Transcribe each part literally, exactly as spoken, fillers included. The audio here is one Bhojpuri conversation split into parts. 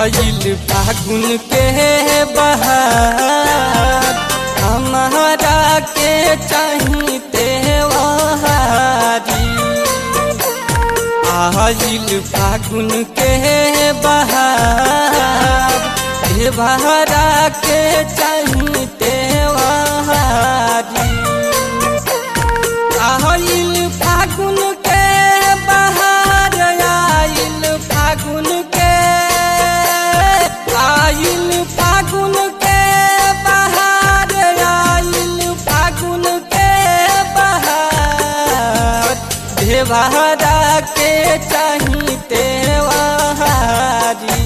आइल फागुन के बहार हमारा के चाहिए वहारी। आइल फागुन के बहार हमारा के चाहिए वहारी। आइल फागुन के बहार आइल फागुन के आइल फागुन के बहार आइल फागुन के बहार देवहरा के चाहिए वहारी।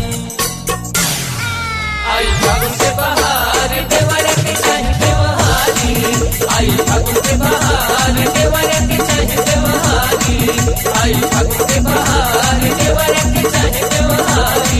आई फागुन के बहार देवरा के चाहिए वहारी। आई फागुन के बहार देवरा के चाहिए वहारी। आई फागुन के बहार देवरा के चाहिए वहारी।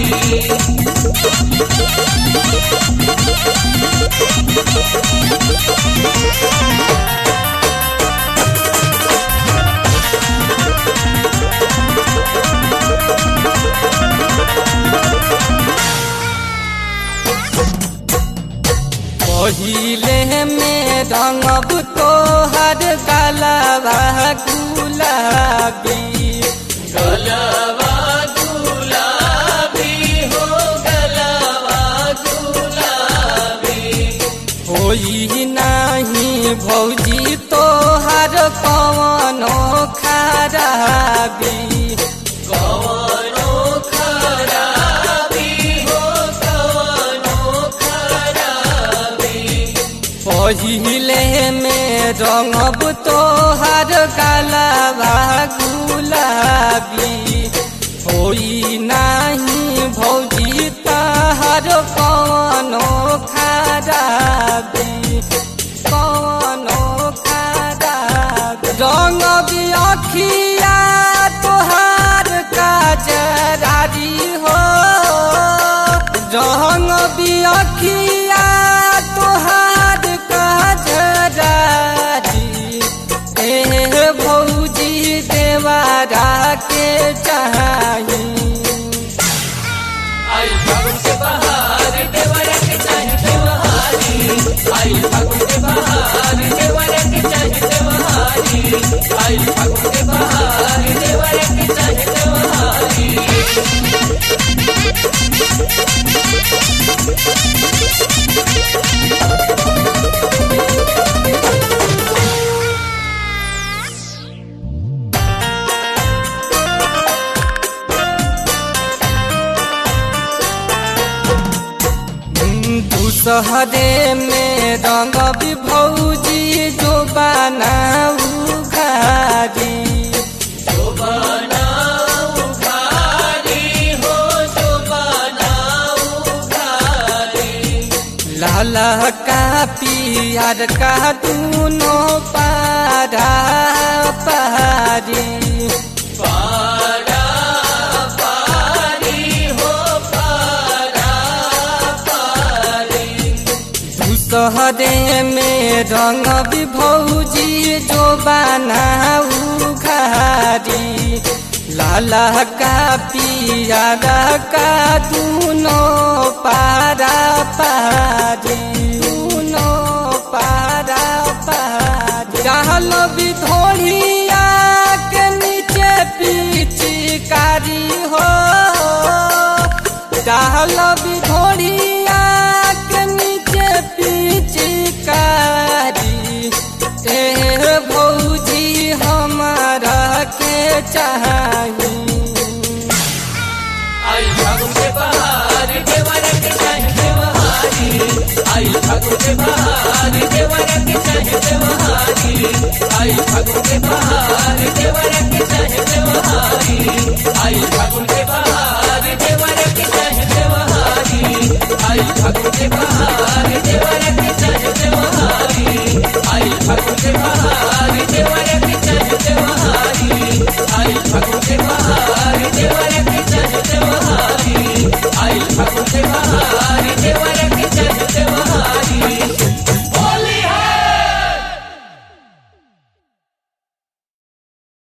पहिले में रंगब तोहर गलबा गुलाबी। गलबा गुलाबी हो गलबा गुलाबी। होई नाही भौजी तोहर कवनो खराबी। कवनो खराबी हो कवनो खराबी। पहिले में रंगब तोहर गलबा गुलाबी। होई नाही भौजी तोहर कवनो खराबी कवनो खराबी। रंगबी अखिया तोहार काजरारी हो। रंगबी अखिया तोहार काजरारी। ए भौजी देवरा के चाही। आई फागुन के बहार देवरा के चाहिए वहारी। आई फागुन के बहार देवरा के चाहिए वहारी। आई फागुन के बहार देवरा के चाहिए वहारी। दूसरे में रंगबी भौजी जो बनाऊ घारी। जो बनाऊ घारी हो जो बनाऊ घारी। लाला का पियर का दूनो पारा पारी। पारा पारी हो पारा पारी। दूसरे में रंगबी भौजी जो बनाऊ घारी। लाला का पियर का दूनो पारा पारी दूनो पारा पारी। रहल बिधोड़िया के नीचे पिचकारी हो। रहल बिधोड़िया के नीचे पिचकारी। ए भौजी हमारा के चाही। आई फागुन के बहार देवरा के चाहिए वहारी। आई फागुन के बहार देवरा के चाहिए वहारी। आई फागुन के बहार देवरा के चाहिए वहारी। आई फागुन के बहार देवरा के चाहिए वहारी। आई फागुन के बहार